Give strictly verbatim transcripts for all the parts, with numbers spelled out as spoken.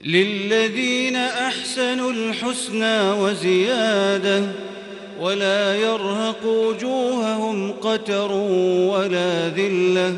للذين أحسنوا الحسنى وزيادة ولا يرهق وجوههم قتر ولا ذلة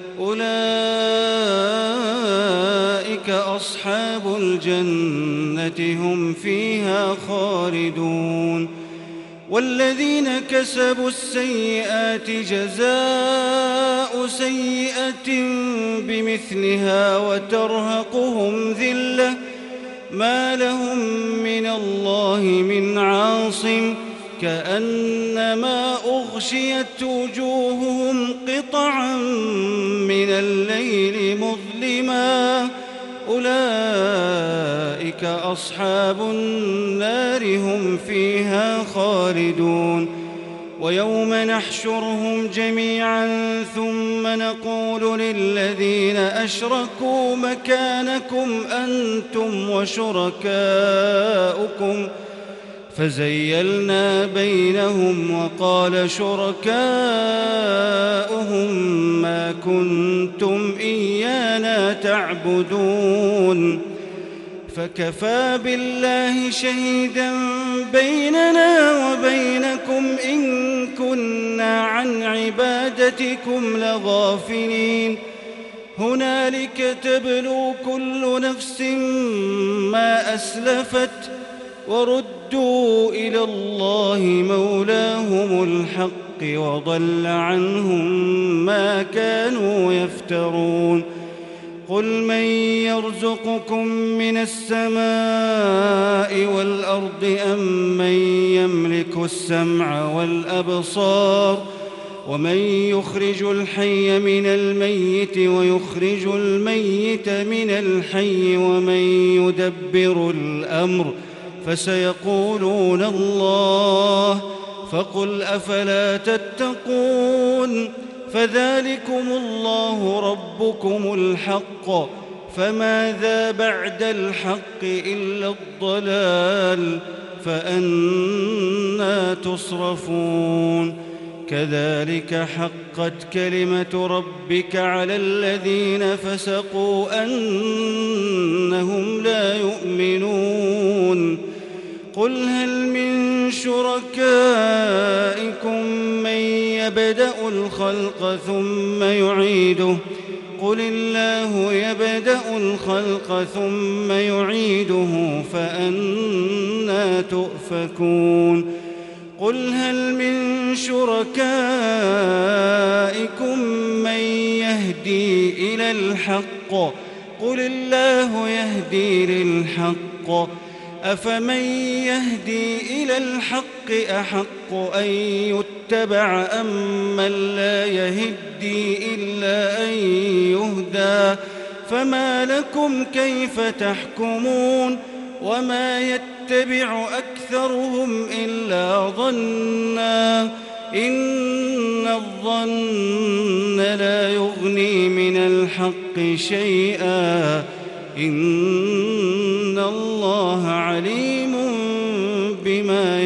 أولئك أصحاب الجنة هم فيها خالدون والذين كسبوا السيئات جزاء سيئة بمثلها وترهقهم ذلة ما لهم من الله من عاصم كأنما أغشيت وجوههم قطعا من الليل مظلما أولئك أصحاب النار هم فيها خالدون ويوم نحشرهم جميعا ثم نقول للذين أشركوا مكانكم أنتم وشركاؤكم فزيلنا بينهم وقال شركاؤهم ما كنتم إيانا تعبدون فكفى بالله شهيدا بيننا وبينكم إن كنا عن عبادتكم لغافلين هنالك تبلو كل نفس ما أسلفت وردوا إلى الله مولاهم الحق وضل عنهم ما كانوا يفترون قل من يرزقكم من السماء والأرض أم من يملك السمع والأبصار ومن يخرج الحي من الميت ويخرج الميت من الحي ومن يدبر الأمر فسيقولون الله فقل أفلا تتقون فذلكم الله ربكم الحق فماذا بعد الحق إلا الضلال فأنى تصرفون كذلك حقت كلمة ربك على الذين فسقوا أنهم لا يؤمنون قل هل من شركائكم من يبدأ الخلق ثم يعيده قل الله يبدأ الخلق ثم يعيده فأنى تؤفكون قل هل من شركائكم من يهدي إلى الحق قل الله يهدي للحق أفمن يهدي إلى الحق أحق أن يتبع أم من لا يهدي إلا أن يهدى فما لكم كيف تحكمون وما يتبع أكثرهم إلا ظنا إن الظن لا يغني من الحق شيئا إن الله عليم بما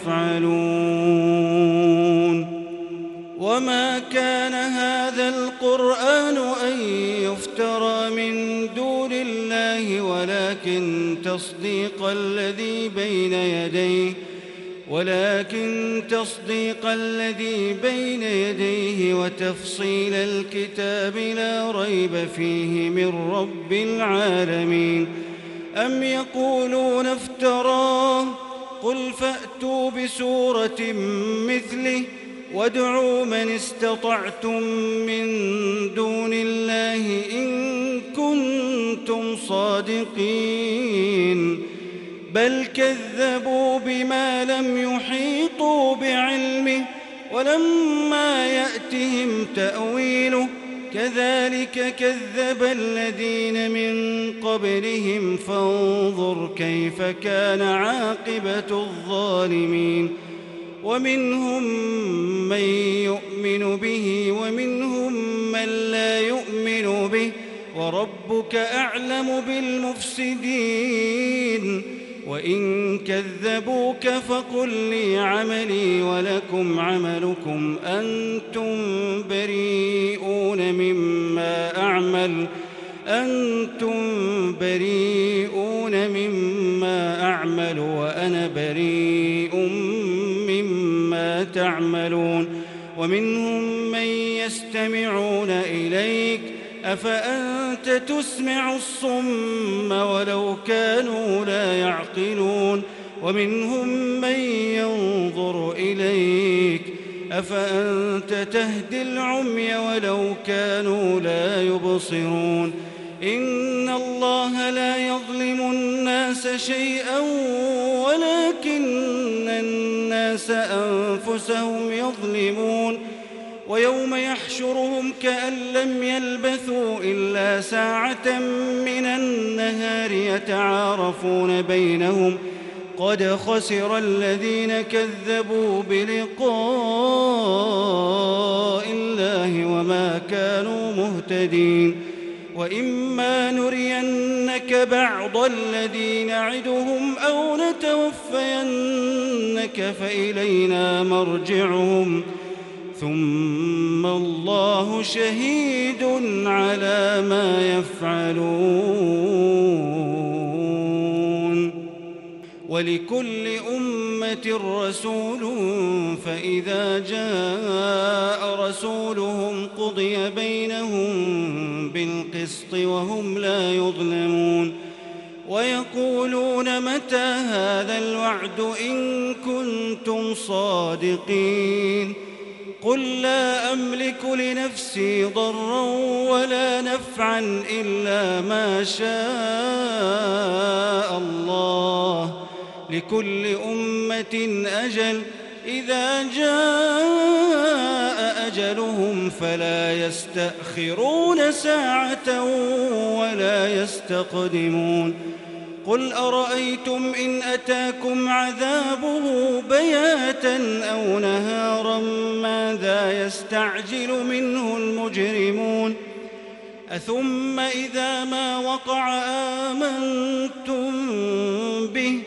يفعلون وما كان هذا القرآن أن يفترى من دون الله ولكن تصديق الذي بين يديه ولكن تصديق الذي بين يديه وتفصيل الكتاب لا ريب فيه من رب العالمين أم يقولون افتراه قل فأتوا بسورة مثله وادعوا من استطعتم من دون الله إن كنتم صادقين بل كذبوا بما لم يحيطوا بعلمه ولما يأتهم تأويله كذلك كذب الذين من قبلهم فانظر كيف كان عاقبة الظالمين ومنهم من يؤمن به ومنهم من لا يؤمن به وربك أعلم بالمفسدين وإن كذبوك فقل لي عملي ولكم عملكم أنتم بريئون مما أعمل أنتم بريئون بريئون مما أعمل وأنا بريء مما تعملون ومنهم من يستمعون إليك أفأنت تسمع الصم ولو كانوا لا يعقلون ومنهم من ينظر إليك أفأنت تهدي العمي ولو كانوا لا يبصرون إن الله لا يظلم الناس شيئا ولكن الناس أنفسهم يظلمون ويوم يحشرهم كأن لم يلبثوا إلا ساعة من النهار يتعارفون بينهم قد خسر الذين كذبوا بلقاء الله وما كانوا مهتدين وإما نرينك بعض الذي نعدهم أو نتوفينك فإلينا مرجعهم ثم الله شهيد على ما يفعلون ولكل أمة رسول فإذا جاء رسولهم قضي بينهم بالقسط وهم لا يظلمون ويقولون متى هذا الوعد إن كنتم صادقين قل لا أملك لنفسي ضرا ولا نفعا إلا ما شاء الله لكل أمة أجل إذا جاء أجلهم فلا يستأخرون ساعة ولا يستقدمون قل أرأيتم إن أتاكم عذابه بياتا أو نهارا ماذا يستعجل منه المجرمون أثم إذا ما وقع آمنتم به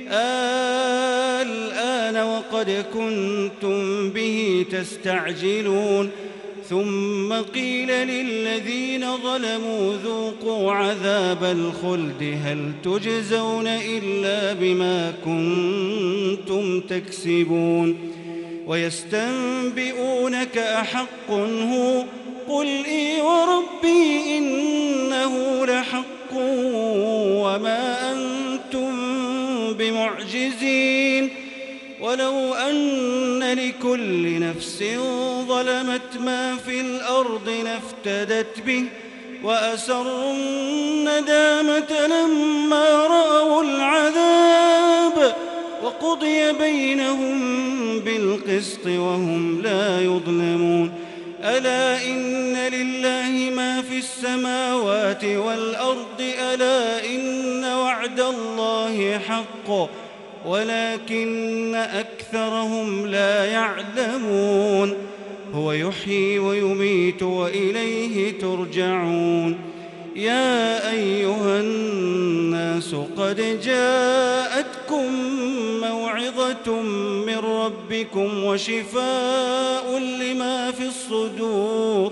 الآن وقد كنتم به تستعجلون ثم قيل للذين ظلموا ذوقوا عذاب الخلد هل تجزون إلا بما كنتم تكسبون ويستنبئونك أحق هو قل إي وربي إنه لحق وما أنتم بمعجزين ولو أن لكل نفس ظلمت ما في الأرض لافتدت به وأسروا الندامة لما رأوا العذاب وقضي بينهم بالقسط وهم لا يظلمون ألا إن لله ما في السماوات والأرض ألا إن وعد الله حق ولكن أكثرهم لا يعلمون هو يحيي ويميت وإليه ترجعون يا أيها الناس قد جاءتكم موعظة من ربكم وشفاء لما في الصدور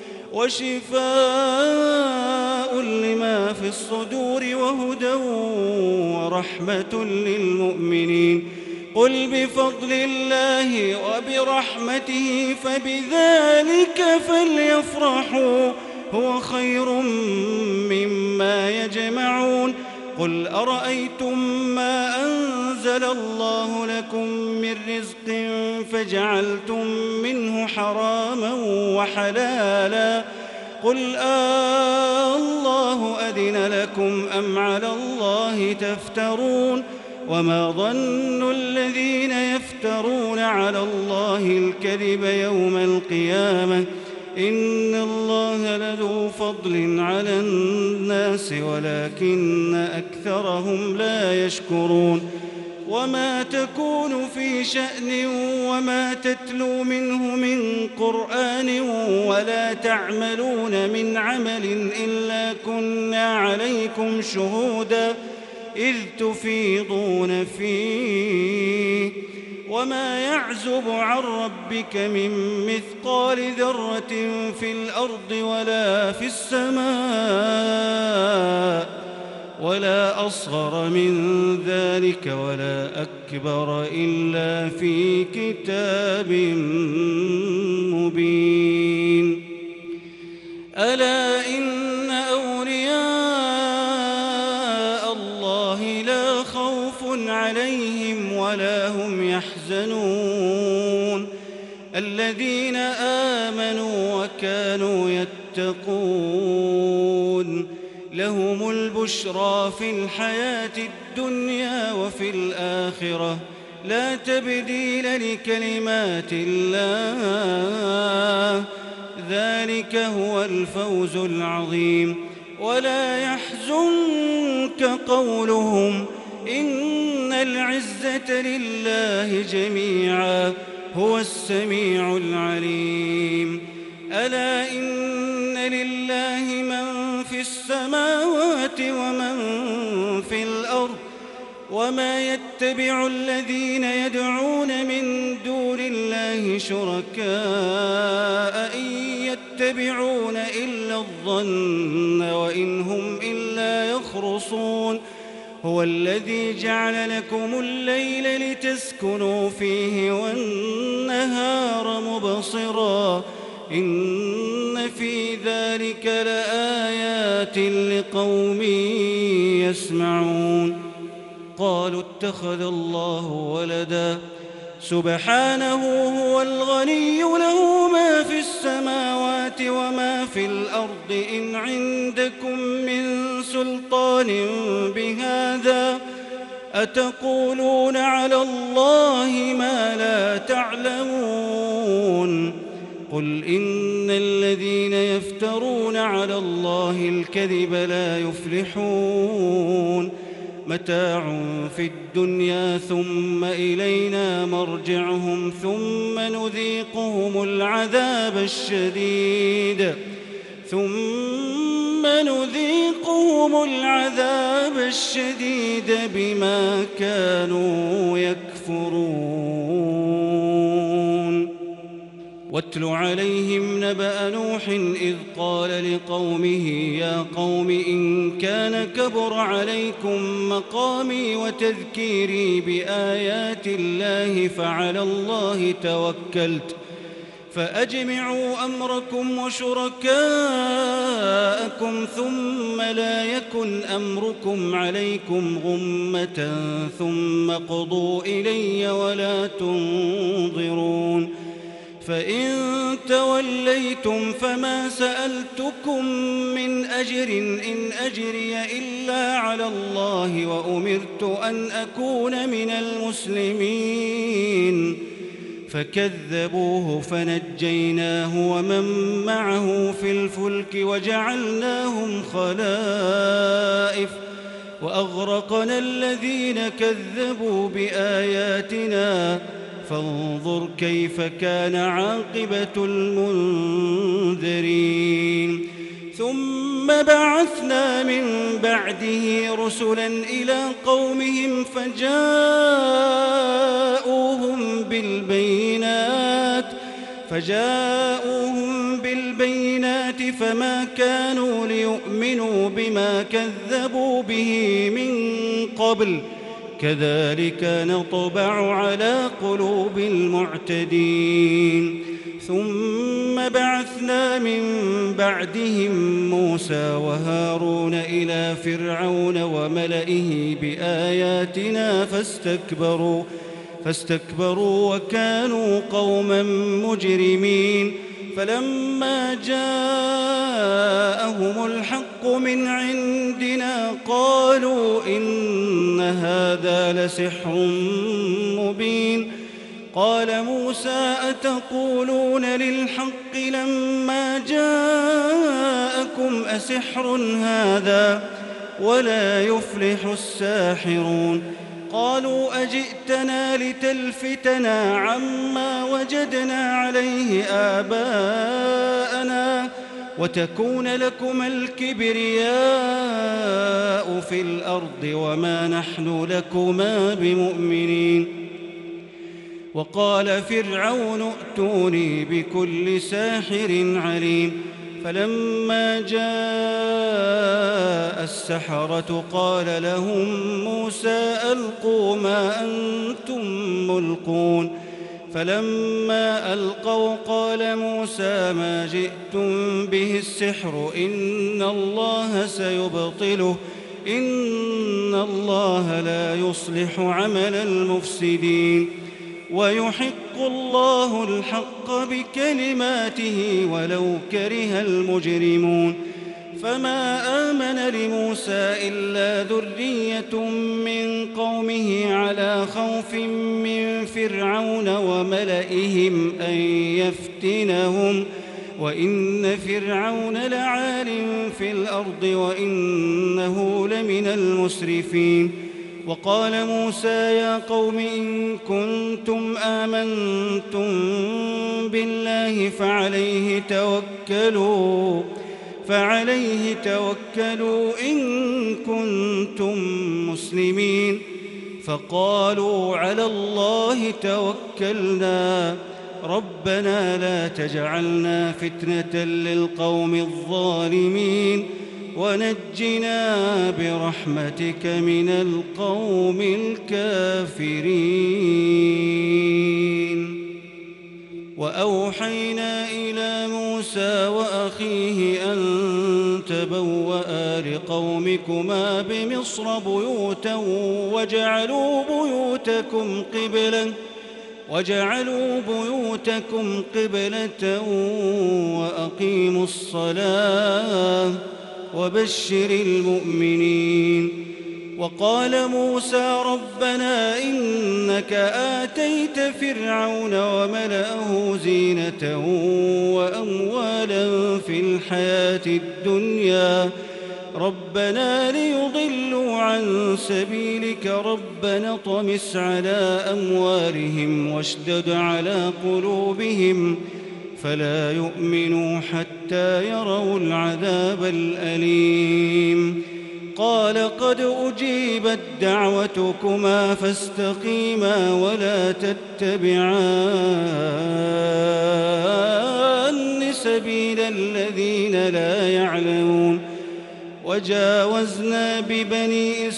وشفاء لما في الصدور وهدى ورحمة للمؤمنين قل بفضل الله وبرحمته فبذلك فليفرحوا هو خير مما يجمعون قل أرأيتم ما أنزل الله لكم من رزق فجعلتم منه حراما وحلالا قل آه الله أذن لكم أم على الله تفترون وما ظن الذين يفترون على الله الكذب يوم القيامة إن الله لذو فضل على الناس ولكن أكثرهم لا يشكرون وما تكون في شأن وما تتلو منه من قرآن ولا تعملون من عمل إلا كنا عليكم شهودا إذ تفيضون فيه وما يعزب عن ربك من مثقال ذرة في الأرض ولا في السماء ولا أصغر من ذلك ولا أكبر إلا في كتاب مبين. ألا إن أولياء الله لا خوف عليهم ولا هم يحزنون الذين آمنوا وكانوا يتقون لهم البشرى في الحياة الدنيا وفي الآخرة لا تبديل لكلمات الله ذلك هو الفوز العظيم. ولا يحزنك قولهم إن العزة لله جميعا هو السميع العليم. ألا إن لله من في السماوات ومن في الأرض وما يتبع الذين يدعون من دون الله شركاء إن يتبعون إلا الظن وإن هم إلا يخرصون. هو الذي جعل لكم الليل لتسكنوا فيه والنهار مبصرا إن في ذلك لآيات لقوم يسمعون. قالوا اتخذ الله ولدا سبحانه هو الغني له ما في السماوات وما في الأرض إن عندكم من سلطان بهذا أتقولون على الله ما لا تعلمون. قل إن الذين يفترون على الله الكذب لا يفلحون متاع في الدنيا ثم إلينا مرجعهم ثم نذيقهم العذاب الشديد ثم نذيقهم العذاب الشديد بما كانوا يكفرون. واتل عليهم نبأ نوح إذ قال لقومه يا قوم إن كان كبر عليكم مقامي وتذكيري بآيات الله فعلى الله توكلت فأجمعوا أمركم وشركاءكم ثم لا يكن أمركم عليكم غمة ثم قضوا إلي ولا تنظرون. فإن توليتم فما سألتكم من أجر إن أجري إلا على الله وأمرت أن أكون من المسلمين. فكذبوه فنجيناه ومن معه في الفلك وجعلناهم خلائف وأغرقنا الذين كذبوا بآياتنا فانظر كيف كان عاقبة المنذرين. ثم بعثنا من بعده رسلا إلى قومهم فجاءوهم بالبينات فجاءوهم بالبينات فما كانوا ليؤمنوا بما كذبوا به من قبل كذلك نطبع على قلوب المعتدين. ثم بعثنا من بعدهم موسى وهارون إلى فرعون وملئه بآياتنا فاستكبروا فاستكبروا وكانوا قوما مجرمين. فلما جاءهم الحق من عندنا قالوا إن هذا لسحر مبين. قال موسى أتقولون للحق لما جاءكم أسحر هذا ولا يفلح الساحرون. قالوا أجئتنا لتلفتنا عما وجدنا عليه آباءنا وتكون لكما الكبرياء في الأرض وما نحن لكما بمؤمنين. وقال فرعون ائتوني بكل ساحر عليم. فلما جاء السحرة قال لهم موسى ألقوا ما أنتم ملقون فلما ألقوا قال موسى ما جئتم به السحر إن الله سيبطله إن الله لا يصلح عمل المفسدين ويحق الله الحق بكلماته ولو كره المجرمون فما آمن لموسى إلا ذرية من قومه على خوف من فرعون وملئهم أن يفتنهم وإن فرعون لعال في الأرض وإنه لمن المسرفين وقال موسى يا قوم إن كنتم آمنتم بالله فعليه توكلوا فعليه توكلوا إن كنتم مسلمين فقالوا على الله توكلنا ربنا لا تجعلنا فتنة للقوم الظالمين ونجنا برحمتك من القوم الكافرين وأوحينا إلى موسى وأخيه أن تبوأ لقومكما بمصر بيوتا وجعلوا بيوتكم قبلة وجعلوا بيوتكم قبلة وأقيموا الصلاة وبشر المؤمنين وقال موسى ربنا إنك آتيت فرعون وملأه زينة وأموالا في الحياة الدنيا ربنا ليضلوا عن سبيلك ربنا طمس على أموالهم واشدد على قلوبهم فلا يؤمنوا حتى يروا العذاب الأليم قال قد أجيبت دعوتكما فاستقيما ولا تتبعان سبيل الذين لا يعلمون وجاوزنا ببني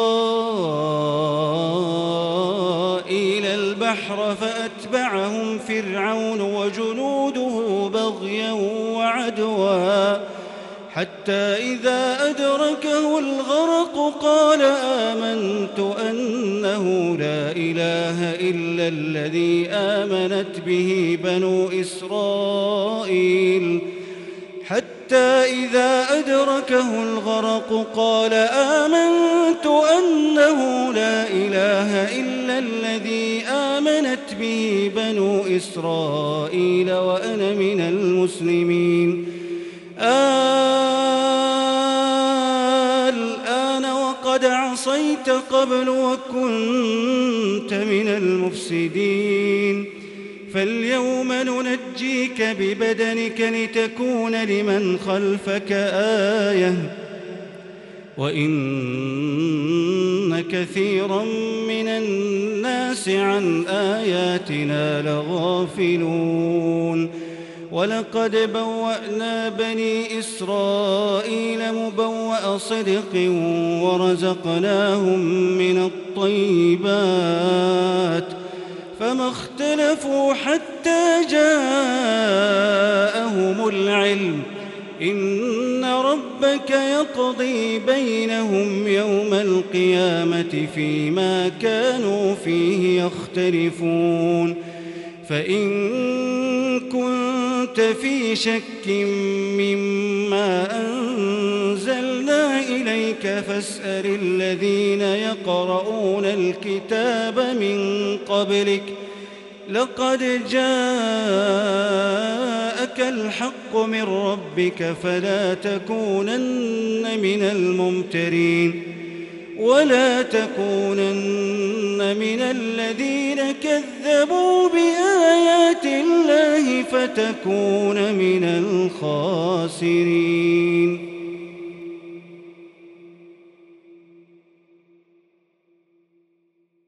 إسرائيل البحر فأتبعهم فرعون وجنوده بغيا وعدوا حتى إذا أدركه الغرق قال آمنت أنه لا إله إلا الذي آمنت به بنو إسرائيل حتى إذا أدركه الغرق قال آمنت أنه لا إله إلا الذي آمنت به بنو إسرائيل وأنا من المسلمين الآن وقد عصيت قبل وكنت من المفسدين فاليوم ننجيك ببدنك لتكون لمن خلفك آية وإن كثيرا من الناس عن آياتنا لغافلون ولقد بوأنا بني إسرائيل مبوأ صدق ورزقناهم من الطيبات فما اختلفوا حتى جاءهم العلم إن ربك يقضي بينهم يوم القيامة فيما كانوا فيه يختلفون فإن كنت في شك مما أنزلنا إليك فاسأل الذين يقرؤون الكتاب من قبلك لقد جاءك الحق من ربك فلا تكونن من الممترين ولا تكونن من الذين كذبوا بآيات الله فتكون من الخاسرين.